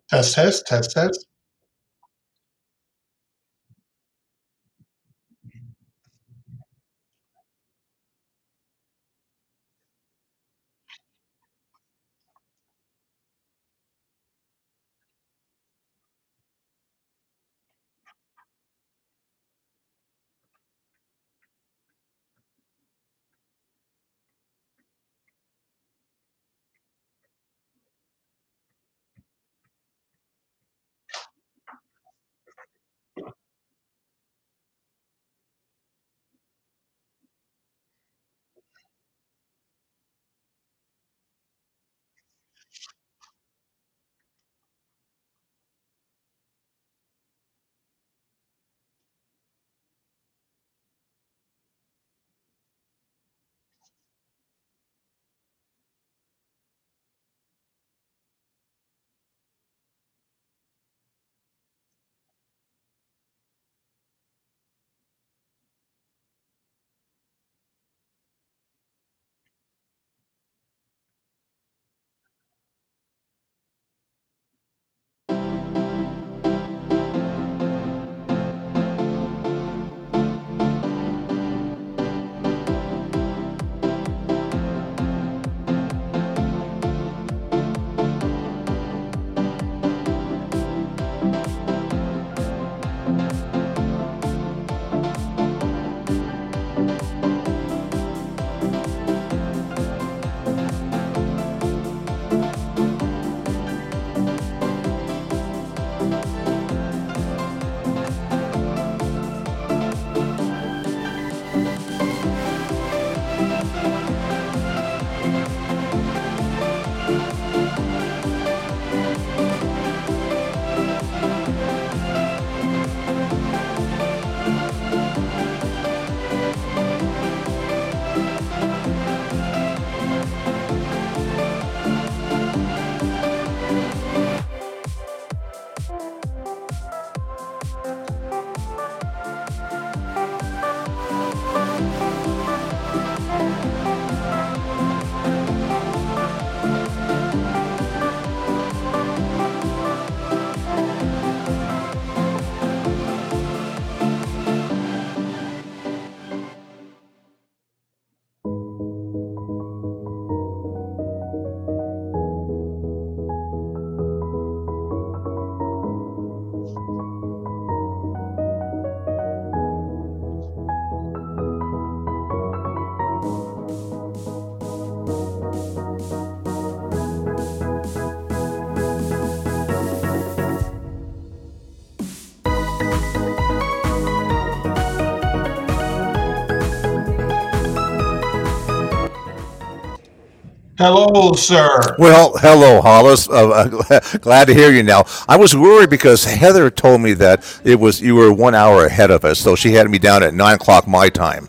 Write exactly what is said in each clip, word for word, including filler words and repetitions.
Test, test, test, test. Hello, sir. Well, hello, Hollis. Uh, uh, glad to hear you now. I was worried because Heather told me that it was you were one hour ahead of us, so she had me down at nine o'clock my time.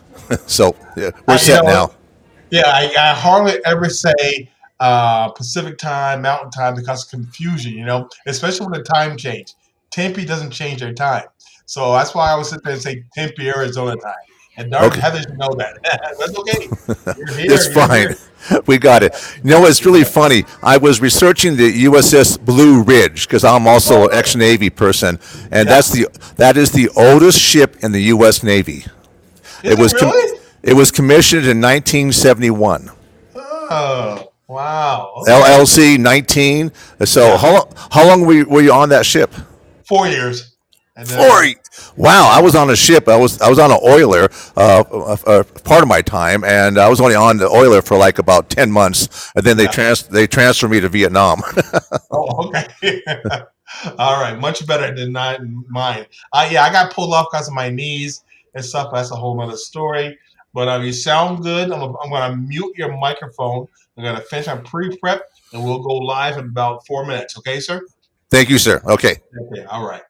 So yeah, we're I, you set know, now. yeah, I, I hardly ever say uh, Pacific time, Mountain time because of confusion, you know, especially when the time change. Tempe doesn't change their time. So that's why I always sit there and say Tempe, Arizona time. And darn Okay, Heather should know that. That's okay. You're it's here. You're fine. here. We got it. You know, it's really funny. I was researching the U S S Blue Ridge because I'm also an Okay. ex-Navy person, and Yeah. that's the that is the oldest ship in the U S. Navy. Is It it was com- really? it was commissioned in nineteen seventy-one. Oh, wow. Okay. L L C nineteen. So Yeah. how long, how long were you, were you on that ship? Four years. And then I, Four. Wow, I yeah. was on a ship. I was I was on an oiler uh, uh, uh, part of my time, and I was only on the oiler for like about ten months, and then they Yeah. trans they transferred me to Vietnam. Oh, okay. All right, much better than not mine. Uh, yeah, I got pulled off because of my knees and stuff. That's a whole other story. But um, you sound good. I'm, I'm going to mute your microphone. I'm going to finish my pre-prep, and we'll go live in about four minutes. Okay, sir? Thank you, sir. Okay. Okay. All right.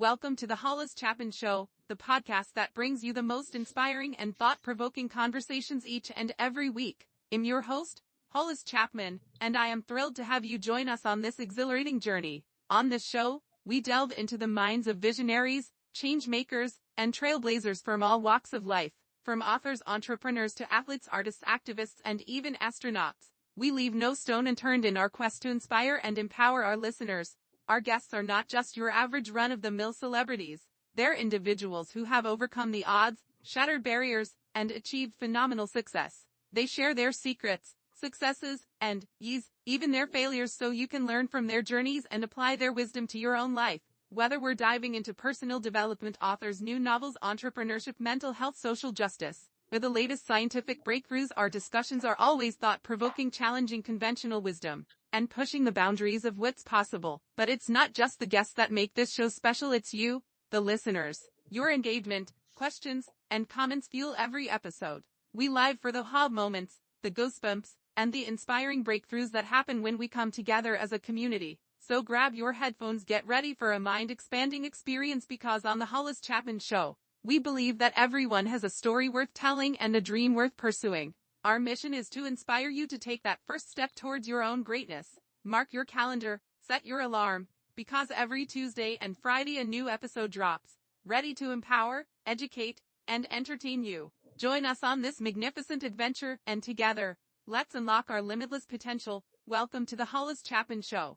welcome to the Hollis Chapman Show, the podcast that brings you the most inspiring and thought-provoking conversations each and every week. I'm your host, Hollis Chapman, and I am thrilled to have you join us on this exhilarating journey. On this show, we delve into the minds of visionaries, change makers, and trailblazers from all walks of life, from authors, entrepreneurs to athletes, artists, activists, and even astronauts. We leave no stone unturned in our quest to inspire and empower our listeners. Our guests are not just your average run-of-the-mill celebrities. They're individuals who have overcome the odds, shattered barriers, and achieved phenomenal success. They share their secrets, successes, and, yes, even their failures so you can learn from their journeys and apply their wisdom to your own life. Whether we're diving into personal development, authors, new novels, entrepreneurship, mental health, social justice, or the latest scientific breakthroughs, our discussions are always thought-provoking, challenging conventional wisdom, and pushing the boundaries of what's possible. But it's not just the guests that make this show special, it's you, the listeners. Your engagement, questions, and comments fuel every episode. We live for the aha moments, the goosebumps, and the inspiring breakthroughs that happen when we come together as a community. So grab your headphones, get ready for a mind-expanding experience, because on the Hollis Chapman Show, we believe that everyone has a story worth telling and a dream worth pursuing. Our mission is to inspire you to take that first step towards your own greatness. Mark your calendar, set your alarm, because every Tuesday and Friday a new episode drops, ready to empower, educate, and entertain you. Join us on this magnificent adventure, and together, let's unlock our limitless potential. Welcome to the Hollis Chapman Show.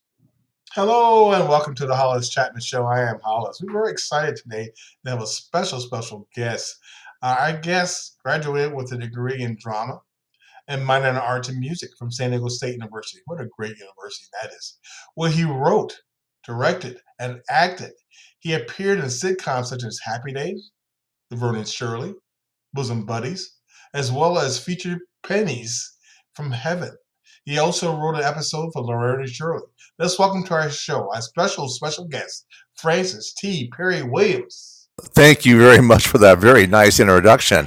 Hello and welcome to the Hollis Chapman Show. I am Hollis. We're very excited today to have a special, special guest. Uh, our guest graduated with a degree in drama and minor in arts and music from San Diego State University. What a great university that is. Well, he wrote, directed, and acted. He appeared in sitcoms such as Happy Days, Laverne and Shirley, Bosom Buddies, as well as featured Pennies from Heaven. He also wrote an episode for Laverne and Shirley. Let's welcome to our show our special, special guest, Francis T. Perry Williams. Thank you very much for that very nice introduction.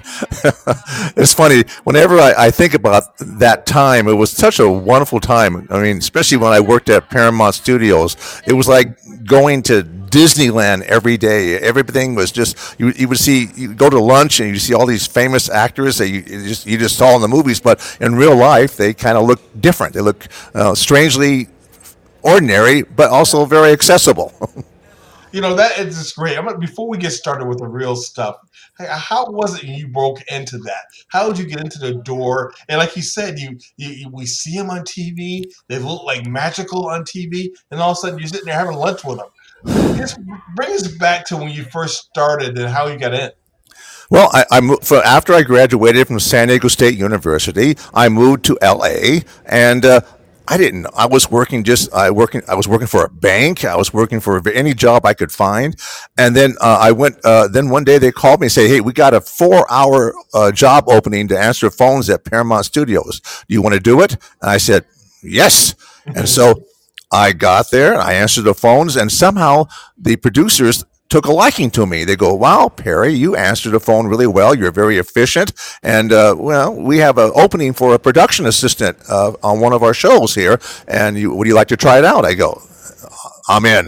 It's funny, whenever I, I think about that time, it was such a wonderful time. I mean, especially when I worked at Paramount Studios, it was like going to Disneyland every day. Everything was just, you, you would see, you go to lunch and you see all these famous actors that you, you, just, you just saw in the movies, but in real life, they kind of look different. They look uh, strangely ordinary, but also very accessible. You know, that is just great. I'm, before we get started with the real stuff, how was it you broke into that? How did you get into the door? And like you said, you, you, you we see them on T V. They look like magical on T V. And all of a sudden, you're sitting there having lunch with them. Just bring us back to when you first started and how you got in. Well, I, I moved, for, after I graduated from San Diego State University, I moved to L A, and uh, I didn't. I was working just. I working. I was working for a bank. I was working for any job I could find, and then uh, I went. Uh, then one day they called me and say, "Hey, we got a four-hour uh, job opening to answer phones at Paramount Studios. Do you want to do it?" And I said, "Yes." And so I got there. I answered the phones, and somehow the producers took a liking to me. They go, "Wow, Perry, you answered the phone really well. You're very efficient. And, uh, well, we have an opening for a production assistant uh, on one of our shows here. And you, would you like to try it out?" I go, "I'm in."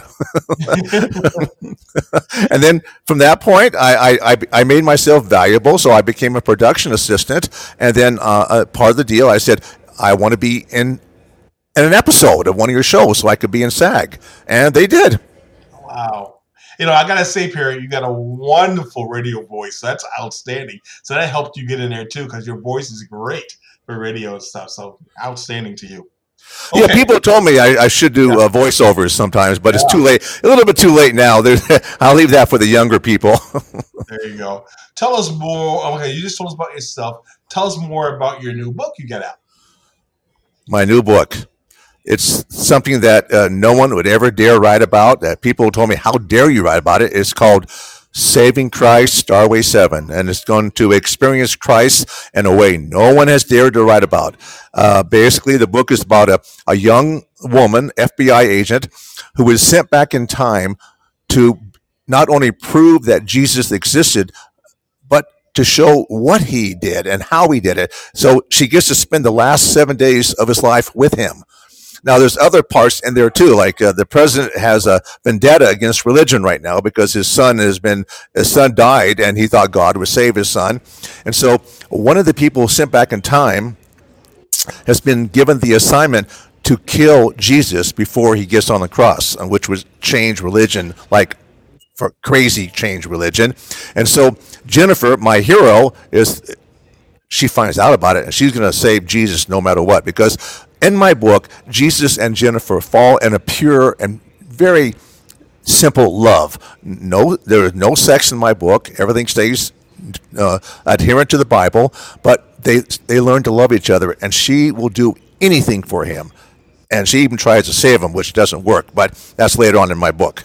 And then from that point, I, I, I made myself valuable. So I became a production assistant. And then uh, uh, part of the deal, I said, I want to be in, in an episode of one of your shows so I could be in SAG. And they did. Wow. You know, I got to say, Perry, you got a wonderful radio voice. So that's outstanding. So that helped you get in there, too, because your voice is great for radio and stuff. So outstanding to you. Okay. Yeah, people told me I, I should do yeah. uh, voiceovers sometimes, but yeah. It's too late. A little bit too late now. I'll leave that for the younger people. There you go. Tell us more. Okay, you just told us about yourself. Tell us more about your new book you got out. My new book. It's something that uh, no one would ever dare write about. That people told me, "How dare you write about it?" It's called Saving Christ, Starway seven, and it's going to experience Christ in a way no one has dared to write about. Uh, basically, the book is about a, a young woman, F B I agent, who was sent back in time to not only prove that Jesus existed, but to show what he did and how he did it. So she gets to spend the last seven days of his life with him. Now, there's other parts in there too. Like uh, the president has a vendetta against religion right now because his son has been his son died, and he thought God would save his son. And so, one of the people sent back in time has been given the assignment to kill Jesus before he gets on the cross, which would change religion like for crazy change religion. And so Jennifer, my hero, is she finds out about it and she's going to save Jesus no matter what, because in my book Jesus and Jennifer fall in a pure and very simple love. No, there is no sex in my book. Everything stays uh, adherent to the Bible, but they they learn to love each other, and she will do anything for him. And she even tries to save him, which doesn't work, but that's later on in my book.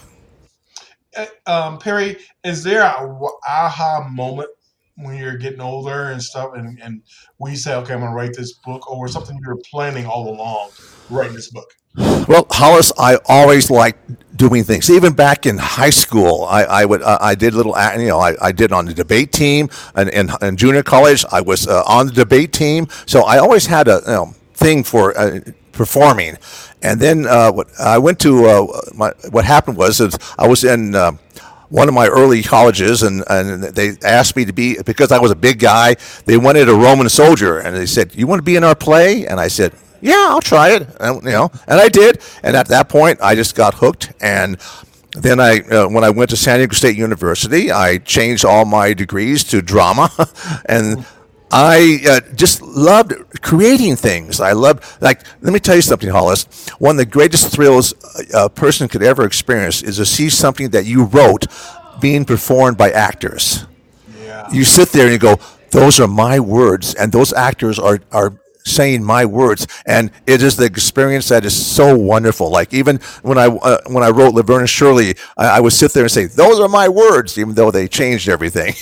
Uh, Um, Perry, is there a w- aha moment when you're getting older and stuff, and, and when you say, okay, I'm going to write this book, or something you were planning all along writing this book? Well, Hollis, I always liked doing things. Even back in high school, I, I would uh, I did little, you know, I, I did on the debate team, and in, in junior college, I was uh, on the debate team. So I always had a you know, thing for uh, performing. And then uh, what I went to, uh, my, what happened was is I was in uh, one of my early colleges, and, and they asked me to be, because I was a big guy, they wanted a Roman soldier, and they said, you want to be in our play? And I said, yeah, I'll try it, and, you know, and I did. And at that point, I just got hooked. And then I, uh, when I went to San Diego State University, I changed all my degrees to drama, and I uh, just loved creating things. I loved, like, let me tell you something, Hollis. One of the greatest thrills a person could ever experience is to see something that you wrote being performed by actors. Yeah. You sit there and you go, those are my words, and those actors are, are saying my words, and it is the experience that is so wonderful. Like even when I uh, when I wrote Laverne and Shirley, I, I would sit there and say, those are my words, even though they changed everything.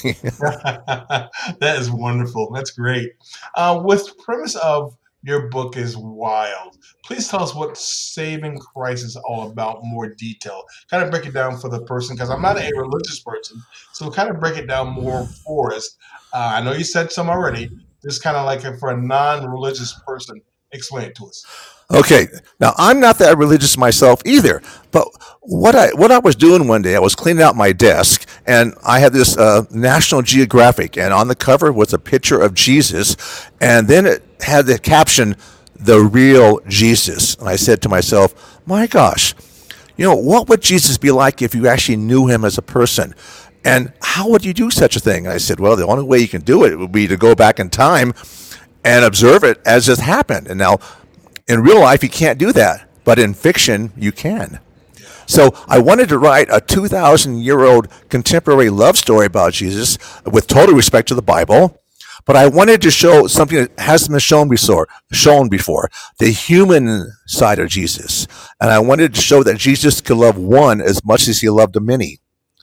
That is wonderful. That's great. Uh, with the premise of your book is wild, please tell us what Saving Christ is all about in more detail. Kind of break it down for the person, because I'm not a religious person, so kind of break it down more for us. Uh, I know you said some already. Just kind of like for a non-religious person, explain it to us. Okay, now I'm not that religious myself either, but what I what I was doing one day, I was cleaning out my desk, and I had this uh, National Geographic, and on the cover was a picture of Jesus, and then it had the caption, "The Real Jesus." And I said to myself, my gosh, you know, what would Jesus be like if you actually knew him as a person? And how would you do such a thing? And I said, well, the only way you can do it would be to go back in time and observe it as it happened. And now, in real life, you can't do that, but in fiction, you can. So I wanted to write a two thousand year old contemporary love story about Jesus with total respect to the Bible, but I wanted to show something that hasn't been shown before, shown before, the human side of Jesus. And I wanted to show that Jesus could love one as much as he loved the many.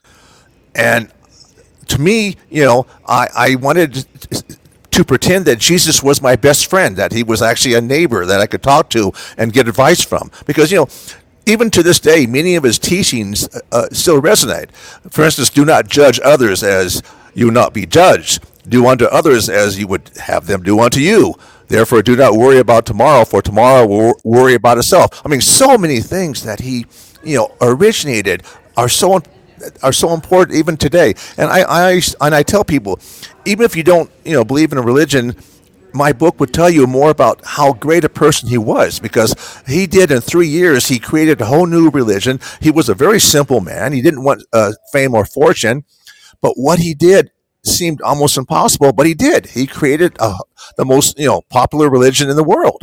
And to me, you know, I, I wanted to pretend that Jesus was my best friend, that he was actually a neighbor that I could talk to and get advice from. Because, you know, even to this day, many of his teachings uh, still resonate. For instance, do not judge others as you will not be judged. Do unto others as you would have them do unto you. Therefore, do not worry about tomorrow, for tomorrow will worry about itself. I mean, so many things that he, you know, originated are so important. Are so important even today. And I, I and I tell people, even if you don't, you know, believe in a religion, my book would tell you more about how great a person he was, because he did in three years, he created a whole new religion. He was a very simple man. He didn't want uh, fame or fortune, but what he did seemed almost impossible, but he did. He created uh, the most, you know, popular religion in the world.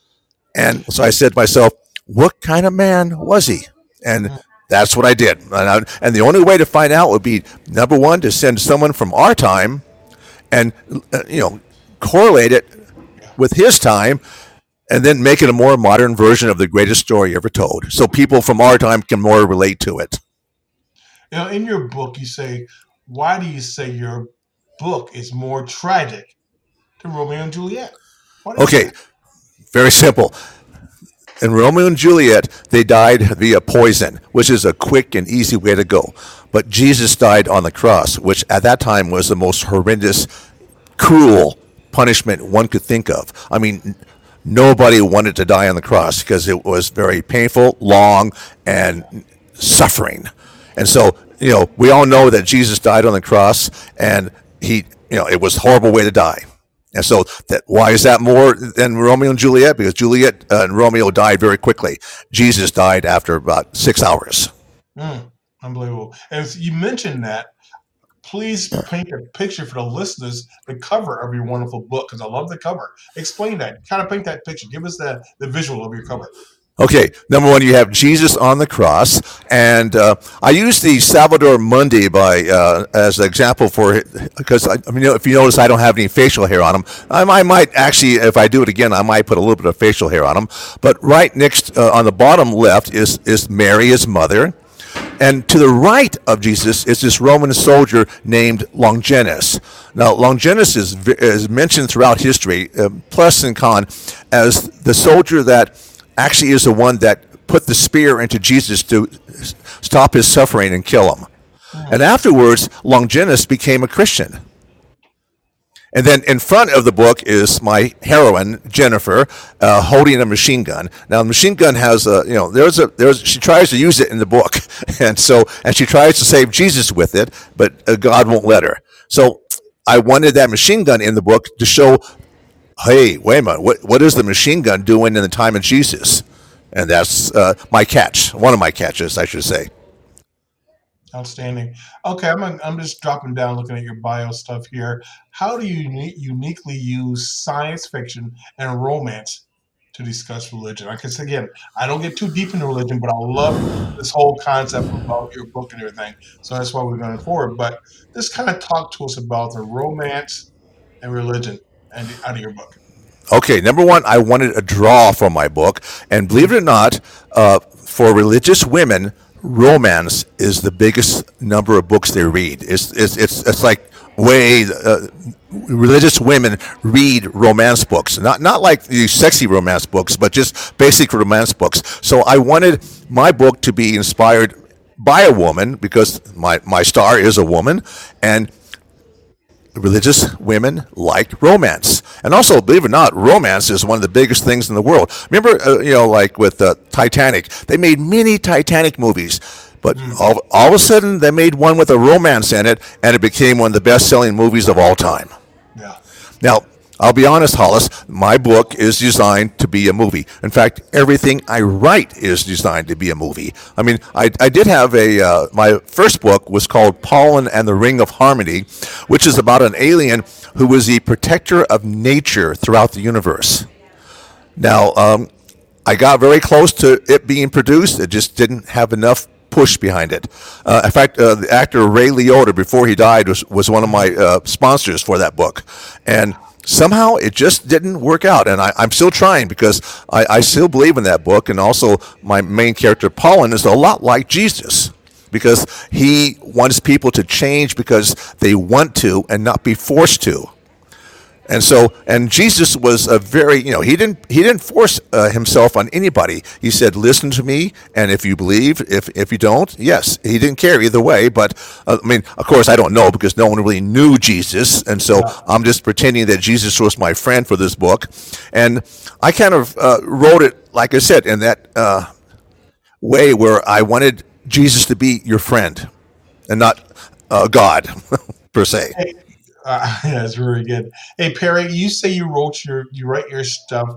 And so I said to myself, what kind of man was he? And that's what I did. And, I, and the only way to find out would be, number one, to send someone from our time and, uh, you know, correlate it with his time, and then make it a more modern version of the greatest story ever told, so people from our time can more relate to it. You know, in your book, you say, why do you say your book is more tragic than Romeo and Juliet? Okay, that? Very simple. In Romeo and Juliet, they died via poison, which is a quick and easy way to go. But Jesus died on the cross, which at that time was the most horrendous, cruel punishment one could think of. I mean, nobody wanted to die on the cross because it was very painful, long, and suffering. And so, you know, we all know that Jesus died on the cross, and he, you know, it was a horrible way to die. And so, that why is that more than Romeo and Juliet? Because Juliet uh, and Romeo died very quickly. Jesus died after about six hours. Mm, unbelievable. And as you mentioned that, please paint a picture for the listeners, the cover of your wonderful book, because I love the cover. Explain that. Kind of paint that picture. Give us the, the visual of your cover. Okay, number one, you have Jesus on the cross, and uh, I use the Salvator Mundi by uh, as an example for because I, I mean, you know, if you notice, I don't have any facial hair on him. I, I might actually, if I do it again, I might put a little bit of facial hair on him. But right next uh, on the bottom left is is Mary, his mother. And to the right of Jesus is this Roman soldier named Longinus. Now, Longinus is, is mentioned throughout history, uh, plus and con, as the soldier that actually is the one that put the spear into Jesus to stop his suffering and kill him. And afterwards, Longinus became a Christian. And then in front of the book is my heroine, Jennifer, uh, holding a machine gun. Now, the machine gun has a, you know, there's a, there's, she tries to use it in the book. And so, and she tries to save Jesus with it, but uh, God won't let her. So I wanted that machine gun in the book to show, hey, wait a minute, what, what is the machine gun doing in the time of Jesus? And that's uh, my catch, one of my catches, I should say. Outstanding. Okay, I'm I'm just dropping down, looking at your bio stuff here. How do you uni- uniquely use science fiction and romance to discuss religion? Because again, I don't get too deep into religion, but I love this whole concept about your book and everything. So that's why we're going forward. But just kind of talk to us about the romance and religion and out of your book. Okay, number one, I wanted a draw from my book, and believe it or not, uh, for religious women, romance is the biggest number of books they read. It's it's it's, it's like way uh, religious women read romance books, not not like these sexy romance books, but just basic romance books. So I wanted my book to be inspired by a woman because my my star is a woman, and religious women like romance. And also, believe it or not, romance is one of the biggest things in the world. Remember, uh, you know, like with uh, Titanic, they made many Titanic movies, but mm. all, all of a sudden they made one with a romance in it, and it became one of the best-selling movies of all time. Yeah. Now, I'll be honest, Hollis, my book is designed to be a movie. In fact, everything I write is designed to be a movie. I mean, I, I did have a, uh, my first book was called Pollen and the Ring of Harmony, which is about an alien who was the protector of nature throughout the universe. Now, um, I got very close to it being produced. It just didn't have enough push behind it. Uh, in fact, uh, the actor Ray Liotta, before he died, was, was one of my uh, sponsors for that book. And somehow it just didn't work out, and I, I'm still trying because I, I still believe in that book. And also, my main character, Pollen, is a lot like Jesus because he wants people to change because they want to and not be forced to. And so, and Jesus was a very, you know, he didn't he didn't force uh, himself on anybody. He said, "Listen to me, and if you believe, if if you don't, yes." He didn't care either way. But uh, I mean, of course, I don't know because no one really knew Jesus, and so I'm just pretending that Jesus was my friend for this book. And I kind of uh, wrote it, like I said, in that uh, way where I wanted Jesus to be your friend, and not uh, God per se. Hey. Uh, yeah, that's very good. Hey Perry, you say you wrote your you write your stuff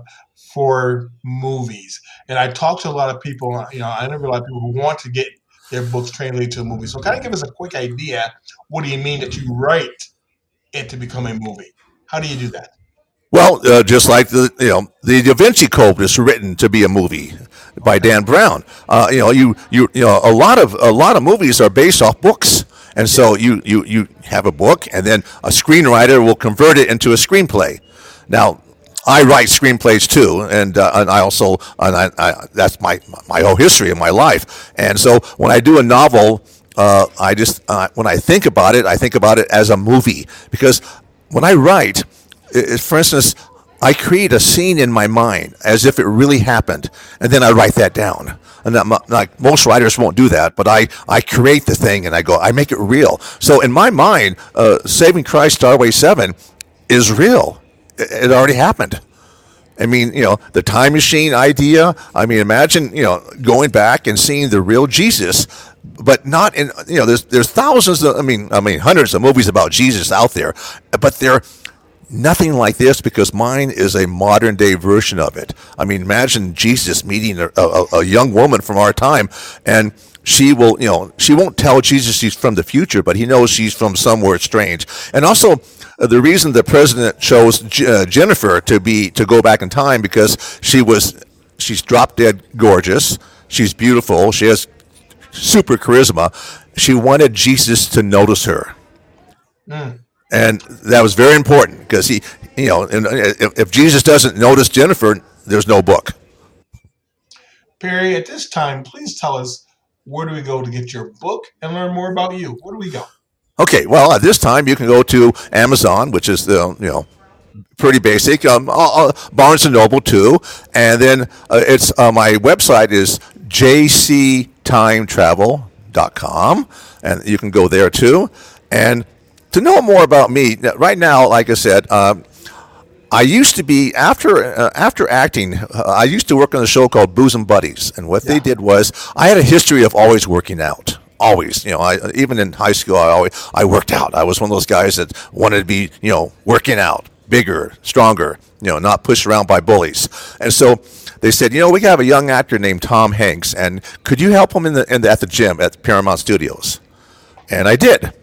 for movies, and I talk to a lot of people. You know, I know a lot of people who want to get their books translated to a movie. So, kind of give us a quick idea. What do you mean that you write it to become a movie? How do you do that? Well, uh, just like the you know the Da Vinci Code is written to be a movie by Dan Brown. Uh, you know, you you you know a lot of a lot of movies are based off books. And so you, you, you have a book, and then a screenwriter will convert it into a screenplay. Now, I write screenplays too, and uh, and I also and I, I, that's my my whole history of my life. And so when I do a novel, uh, I just uh, when I think about it, I think about it as a movie because when I write, it, for instance, I create a scene in my mind as if it really happened, and then I write that down. And that, like most writers won't do that, but I, I create the thing and I go, I make it real. So in my mind, uh, Saving Christ Starway seven is real. It, it already happened. I mean, you know, the time machine idea. I mean, imagine, you know, going back and seeing the real Jesus, but not in, you know, there's there's thousands of, I mean, I mean, hundreds of movies about Jesus out there, but they're nothing like this because mine is a modern day version of it. I mean, imagine Jesus meeting a, a, a young woman from our time, and she will, you know, she won't tell Jesus she's from the future, but he knows she's from somewhere strange. And also, uh, the reason the president chose J- uh, Jennifer to be to go back in time because she was, she's drop dead gorgeous, she's beautiful, she has super charisma. She wanted Jesus to notice her. Mm. And that was very important because he, you know, and if, if Jesus doesn't notice Jennifer, there's no book. Perry, at this time, please tell us, where do we go to get your book and learn more about you? Where do we go? Okay, well, at this time you can go to Amazon, which is the, you know, pretty basic. Um, uh, uh, Barnes and Noble too, and then uh, it's uh, my website is j c time travel dot com, and you can go there too. And to know more about me, right now, like I said, um, I used to be after uh, after acting. Uh, I used to work on a show called Booze and Buddies, and what Yeah. they did was I had a history of always working out. Always, you know, I even in high school, I always I worked out. I was one of those guys that wanted to be, you know, working out, bigger, stronger, you know, not pushed around by bullies. And so they said, you know, we have a young actor named Tom Hanks, and could you help him in the, in the at the gym at Paramount Studios? And I did.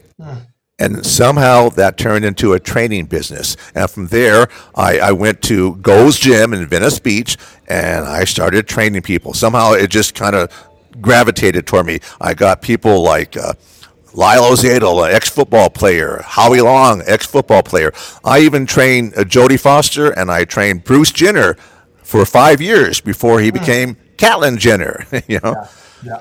And somehow that turned into a training business. And from there, I, I went to Gold's Gym in Venice Beach, and I started training people. Somehow it just kind of gravitated toward me. I got people like uh, Lyle Ozadel, an ex-football player, Howie Long, ex-football player. I even trained uh, Jodie Foster, and I trained Bruce Jenner for five years before he became Caitlyn Jenner. You know, Yeah. Yeah.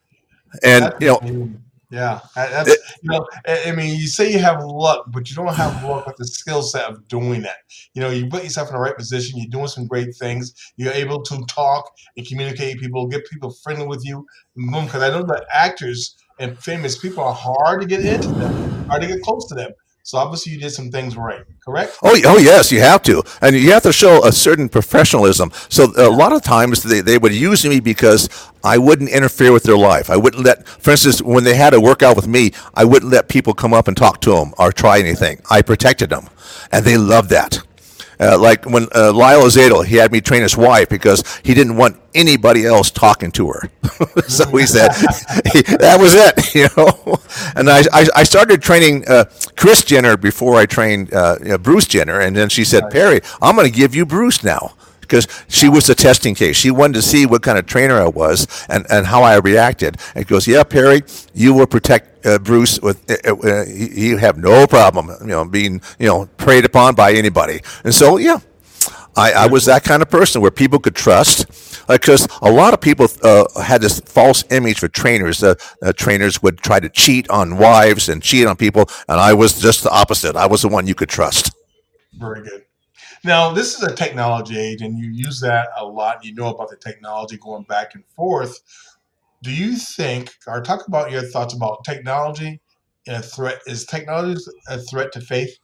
and That's you know, amazing. Yeah, I- that's you know. I I mean, you say you have luck, but you don't have luck with the skill set of doing that. You know, you put yourself in the right position. You're doing some great things. You're able to talk and communicate with people, get people friendly with you. Because I know that actors and famous people are hard to get into them, hard to get close to them. So obviously, you did some things right. Correct? Oh, oh yes, you have to, and you have to show a certain professionalism. So a lot of times they, they would use me because I wouldn't interfere with their life. I wouldn't let, for instance, when they had a workout with me, I wouldn't let people come up and talk to them or try anything. I protected them, and they loved that. Uh, like when uh, Lyle Ozadel, he had me train his wife because he didn't want anybody else talking to her. So he said, he, that was it, you know. And I, I, I started training uh, Kris Jenner before I trained uh, you know, Bruce Jenner. And then she said, Perry, I'm going to give you Bruce now. Because she was a testing case. She wanted to see what kind of trainer I was and, and how I reacted. And he goes, yeah, Perry, you will protect uh, Bruce with, uh, uh, you have no problem, you know, being, you know, preyed upon by anybody. And so, yeah, I, I was that kind of person where people could trust. Because a lot of people uh, had this false image for trainers. Uh, uh, trainers would try to cheat on wives and cheat on people. And I was just the opposite. I was the one you could trust. Very good. Now, this is a technology age, and you use that a lot. You know about the technology going back and forth. Do you think, or talk about your thoughts about technology and a threat? Is technology a threat to faith?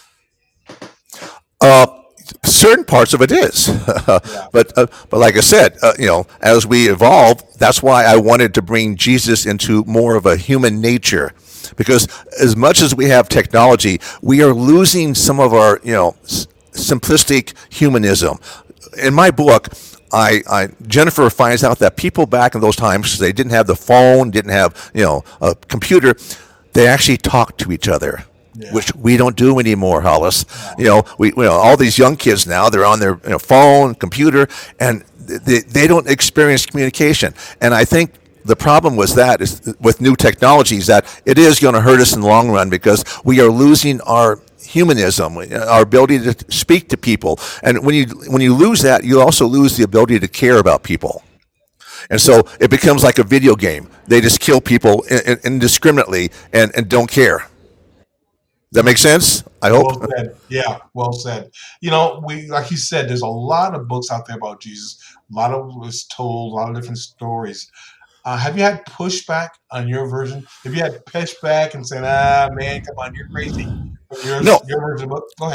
Uh, certain parts of it is, Yeah. but uh, but like I said, uh, you know, as we evolve, that's why I wanted to bring Jesus into more of a human nature, because as much as we have technology, we are losing some of our, you know, s- simplistic humanism. In my book, I, I Jennifer finds out that people back in those times, they didn't have the phone, didn't have, you know, a computer, they actually talked to each other. Yeah. Which we don't do anymore, Hollis. You know, we, you know, all these young kids now, they're on their, you know, phone, computer, and they, they don't experience communication. And I think the problem was that is with new technologies that it is going to hurt us in the long run because we are losing our humanism, our ability to speak to people. And when you when you lose that, you also lose the ability to care about people. And so it becomes like a video game. They just kill people in, in, indiscriminately and, and don't care. That makes sense? I hope. Well said. Yeah, well said. You know, we like you said, there's a lot of books out there about Jesus. A lot of was told, a lot of different stories. Uh, have you had pushback on your version? Have you had pushback and saying, "Ah, man, come on, you're crazy"? From yours, No, your version of the book. Go ahead.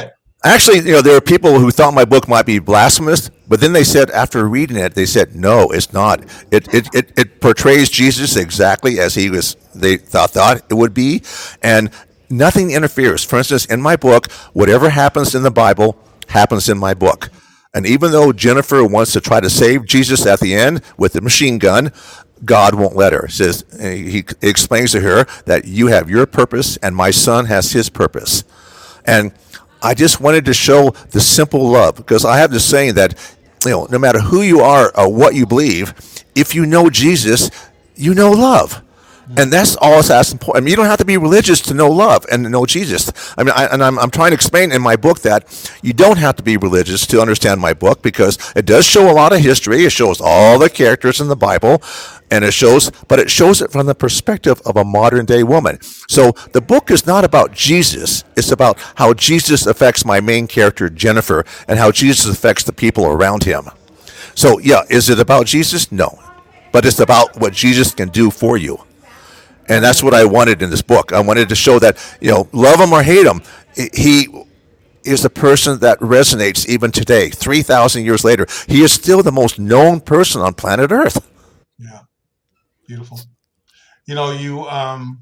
Actually, you know, there are people who thought my book might be blasphemous, but then they said after reading it, they said, no, it's not. It it, it, it portrays Jesus exactly as he was. They thought thought it would be, and nothing interferes. For instance, in my book, whatever happens in the Bible happens in my book. And even though Jennifer wants to try to save Jesus at the end with the machine gun, God won't let her. He says he explains to her that you have your purpose and my son has his purpose. And I just wanted to show the simple love, because I have this saying that, you know, no matter who you are or what you believe, if you know Jesus, you know love. And that's all that's important. I mean, you don't have to be religious to know love and to know Jesus. I mean, I, and I'm, I'm trying to explain in my book that you don't have to be religious to understand my book, because it does show a lot of history. It shows all the characters in the Bible, and it shows, but it shows it from the perspective of a modern day woman. So the book is not about Jesus. It's about how Jesus affects my main character, Jennifer, and how Jesus affects the people around him. So yeah, is it about Jesus? No. But it's about what Jesus can do for you. And that's what I wanted in this book. I wanted to show that, you know, love him or hate him, he is a person that resonates even today, three thousand years later. He is still the most known person on planet Earth. Yeah, beautiful. You know, you um,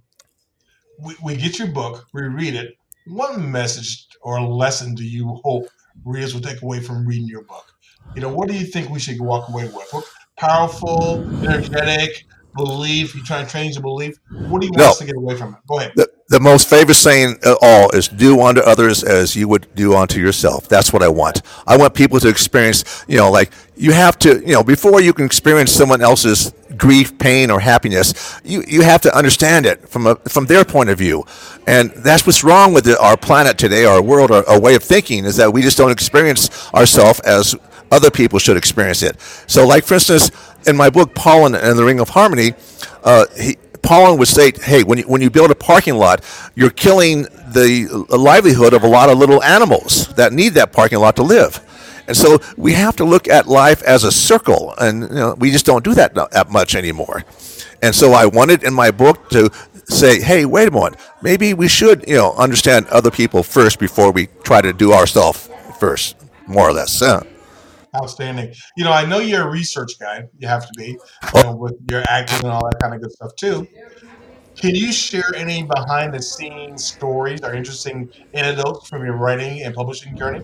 we, we get your book, we read it. What message or lesson do you hope readers will take away from reading your book? You know, what do you think we should walk away with? What, powerful, energetic, belief? You trying to change the belief? What do you want No. us to get away from it? Go ahead. The, the most famous saying of all is do unto others as you would do unto yourself. That's what I want. I want people to experience, you know, like you have to, you know, before you can experience someone else's grief, pain, or happiness, you, you have to understand it from a, from their point of view. And that's what's wrong with the, our planet today, our world, our, our way of thinking, is that we just don't experience ourselves as other people should experience it. So, like, for instance, in my book, Pollen and the Ring of Harmony, uh, he, Pollen would say, hey, when you, when you build a parking lot, you're killing the livelihood of a lot of little animals that need that parking lot to live. And so we have to look at life as a circle, and you know, we just don't do that that much anymore. And so I wanted in my book to say, hey, wait a moment, maybe we should, you know, understand other people first before we try to do ourselves first, more or less. Uh, Outstanding. You know, I know you're a research guy. You have to be, you know, with your acting and all that kind of good stuff too. Can you share any behind the scenes stories or interesting anecdotes from your writing and publishing journey?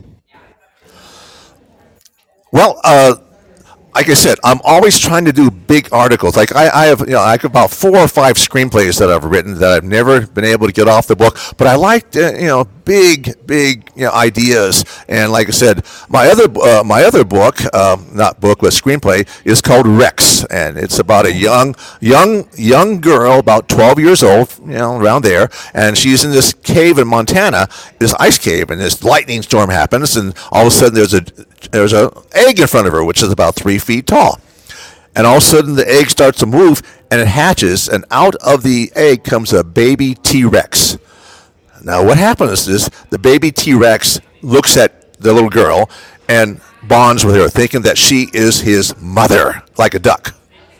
well, uh, like I said, I'm always trying to do big articles. Like I, I have, you know, like about four or five screenplays that I've written that I've never been able to get off the book. But I like, uh, you know, big, big, you know, ideas. And like I said, my other, uh, my other book, um, not book, but screenplay, is called Rex, and it's about a young, young, young girl, about twelve years old, you know, around there, and she's in this cave in Montana, this ice cave, and this lightning storm happens, and all of a sudden there's a there's a egg in front of her, which is about three feet tall. And all of a sudden the egg starts to move and it hatches, and out of the egg comes a baby T-Rex. Now what happens is the baby T-Rex looks at the little girl and bonds with her, thinking that she is his mother, like a duck.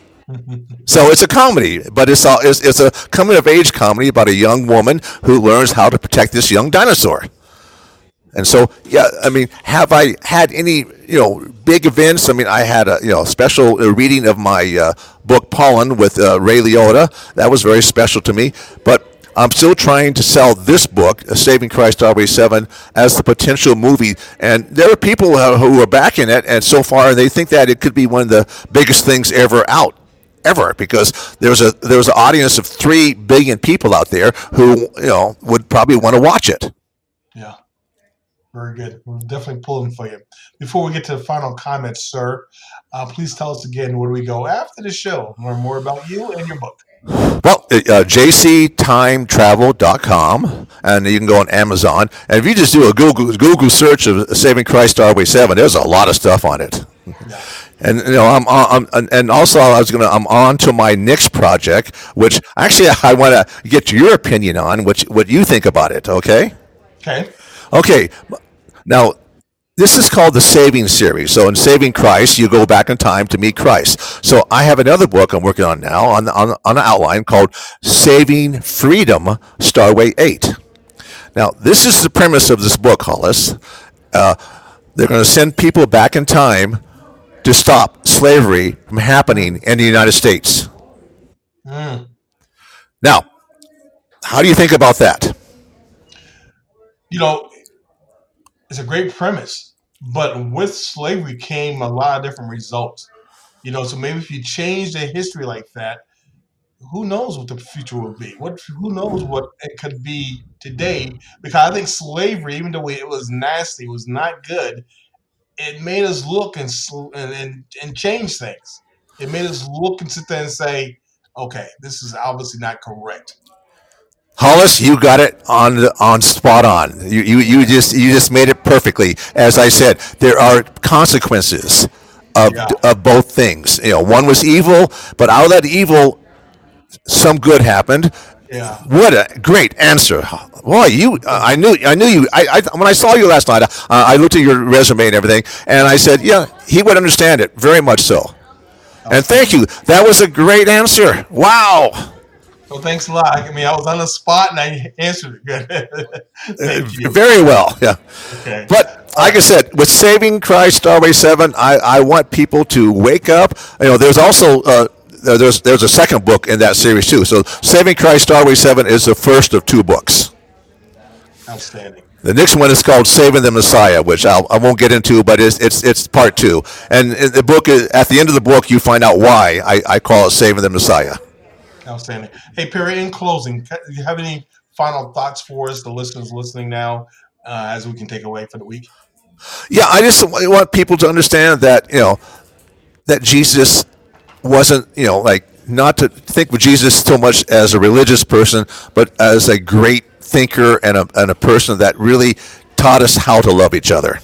So it's a comedy, but it's a, it's, it's a coming-of-age comedy about a young woman who learns how to protect this young dinosaur. And so, yeah, I mean, have I had any, you know, big events? I mean, I had a, you know, special reading of my uh, book Pollen with uh, Ray Liotta. That was very special to me. But I'm still trying to sell this book, Saving Christ Highway seven, as the potential movie. And there are people uh, who are backing it, and so far they think that it could be one of the biggest things ever out. Ever, because there's a there's an audience of three billion people out there who, you know, would probably want to watch it. Yeah, very good. We're definitely pulling for you. Before we get to the final comments, sir, uh, please tell us again where do we go after the show. Learn more about you and your book. Well, uh, j c time travel dot com, and you can go on Amazon. And if you just do a Google Google search of Saving Christ Highway seven, there's a lot of stuff on it. Yeah. And you know, I'm on, and also I was gonna, I'm on to my next project, which actually I want to get your opinion on, which what you think about it. Okay. Okay. Okay. Now, this is called the Saving Series. So in Saving Christ, you go back in time to meet Christ. So I have another book I'm working on now on on, on an outline called Saving Freedom, Starway eight. Now, this is the premise of this book, Hollis. They're going to send people back in time to stop slavery from happening in the United States. Mm. Now, how do you think about that? You know, it's a great premise, but with slavery came a lot of different results. You know, so maybe if you change the history like that, who knows what the future will be? What who knows what it could be today? Because I think slavery, even though it was nasty, it was not good. It made us look and sl- and and, and change things. It made us look and sit there and say, okay, this is obviously not correct. Hollis, you got it on the, on spot on. You, you you just you just made it perfectly. As I said, there are consequences of Yeah, of both things. You know, one was evil, but out of that evil, some good happened. yeah. What a great answer, boy! You, uh, I knew, I knew you. I, I when I saw you last night, uh, I looked at your resume and everything, and I said, yeah, he would understand it very much so. And thank Outstanding. you. That was a great answer. Wow. Well, thanks a lot. I mean, I was on the spot and I answered it. Good. Uh, Thank you. very well. Yeah. Okay. But All like I right. said, with Saving Christ Starway Seven, I, I want people to wake up. You know, there's also uh, there's there's a second book in that series too. So Saving Christ Starway Seven is the first of two books. Outstanding. The next one is called Saving the Messiah, which I'll, I won't get into, but it's it's it's part two. And in the book is, at the end of the book, you find out why I, I call it Saving the Messiah. Outstanding. Hey, Perry, in closing, ca- do you have any final thoughts for us, the listeners listening now, uh, as we can take away for the week? Yeah, I just want people to understand that you know that Jesus wasn't, you know, like not to think of Jesus so much as a religious person, but as a great thinker and a, and a person that really taught us how to love each other.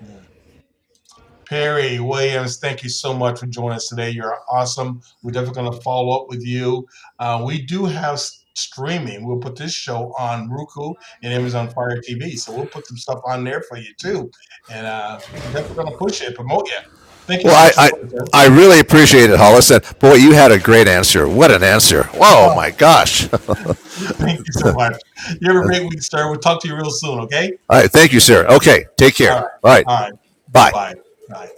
Perry Williams, thank you so much for joining us today. You're awesome. We're definitely going to follow up with you. Uh, we do have s- streaming. We'll put this show on Roku and Amazon Fire T V. So we'll put some stuff on there for you too. And uh, we're definitely going to push it, promote you. Thank you Well, so I, much for I, joining us, sir. I really appreciate it, Hollis. And boy, you had a great answer. What an answer. Whoa, Oh, my gosh. thank you so much. You have a great week, sir. We'll talk to you real soon, okay? All right. Thank you, sir. Okay. Take All care. right. All right. All right. Bye. Bye-bye. Bye.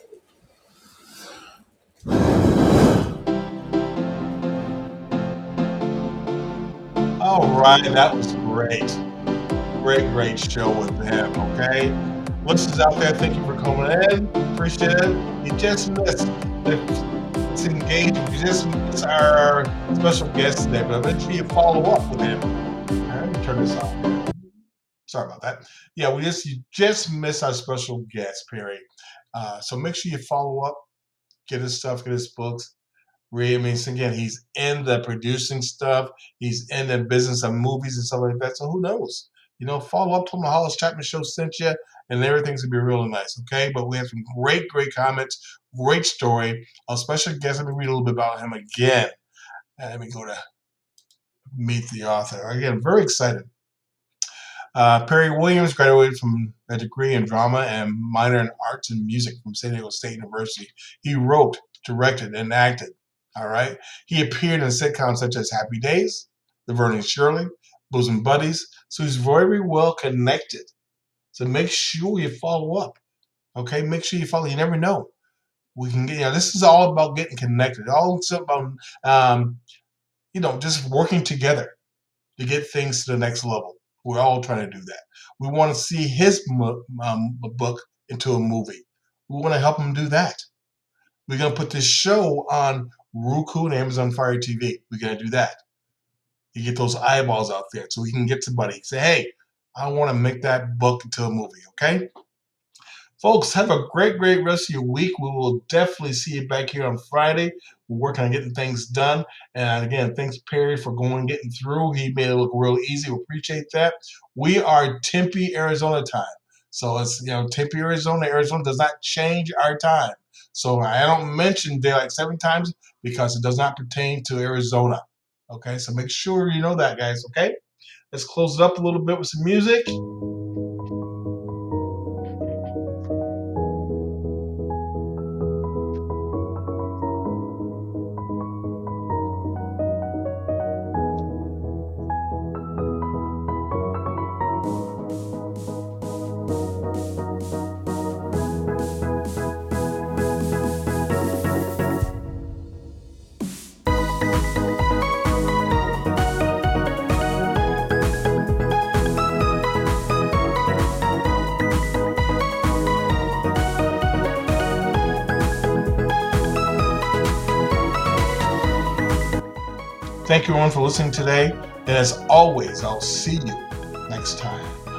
All right. That was great. Great, great show with him, okay? Listeners out there, thank you for coming in. Appreciate it. You just missed the it's engagement. You just missed our special guest today, but eventually you follow up with him. All right, let me turn this off. Sorry about that. Yeah, we just you just missed our special guest, Perry. Uh, so make sure you follow up, get his stuff, get his books. Ray, I mean, so again, he's in the producing stuff. He's in the business of movies and stuff like that. So who knows? You know, follow up to him. The Hollis Chapman Show sent you, and everything's gonna be really nice. Okay, but we have some great, great comments. Great story. A special guest. Let me read a little bit about him again. Uh, let me go to meet the author again. Very excited. Uh, Perry Williams graduated from a degree in drama and minor in arts and music from San Diego State University. He wrote, directed, and acted. All right. He appeared in sitcoms such as Happy Days, The Vernon Shirley, Bosom Buddies. So he's very well connected. So make sure you follow up. Okay. Make sure you follow. You never know. We can get, you know, this is all about getting connected. All it's about, um, you know, just working together to get things to the next level. We're all trying to do that. We want to see his um, book into a movie. We want to help him do that. We're going to put this show on Roku and Amazon Fire T V. We're going to do that. You get those eyeballs out there so we can get somebody. Say, hey, I want to make that book into a movie, okay? Folks, have a great, great rest of your week. We will definitely see you back here on Friday. We're working on getting things done. And again, thanks, Perry, for going and getting through. He made it look real easy. We appreciate that. We are Tempe, Arizona time. So it's, you know, Tempe, Arizona. Arizona does not change our time. So I don't mention daylight seven times because it does not pertain to Arizona. Okay, so make sure you know that, guys. Okay, let's close it up a little bit with some music. Thank you everyone for listening today. And as always, I'll see you next time.